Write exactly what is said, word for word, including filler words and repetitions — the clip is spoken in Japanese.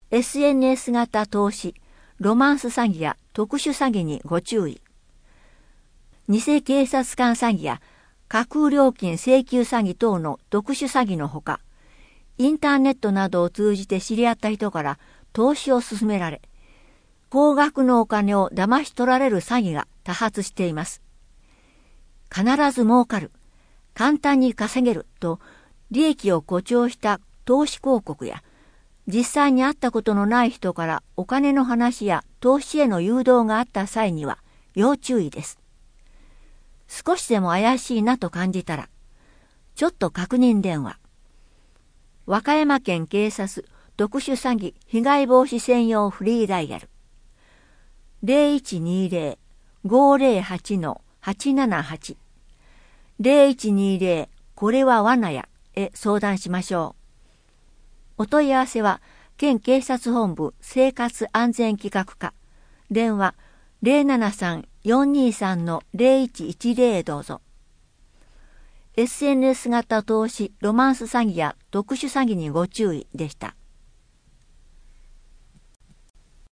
エスエヌエス 型投資、ロマンス詐欺や特殊詐欺にご注意。偽警察官詐欺や架空料金請求詐欺等の特殊詐欺のほか、インターネットなどを通じて知り合った人から投資を勧められ、高額のお金を騙し取られる詐欺が多発しています。必ず儲かる、簡単に稼げると利益を誇張した投資広告や、実際に会ったことのない人からお金の話や投資への誘導があった際には要注意です。少しでも怪しいなと感じたら、ちょっと確認電話。和歌山県警察特殊詐欺被害防止専用フリーダイヤル ゼロいちにゼロ ごゼロはち はちななはち ゼロいちにゼロこれは罠やへ相談しましょう。お問い合わせは県警察本部生活安全企画課電話 ゼロななさん よんにさん ゼロいちいちゼロ どうぞ。エスエヌエス 型投資ロマンス詐欺や特殊詐欺にご注意でした。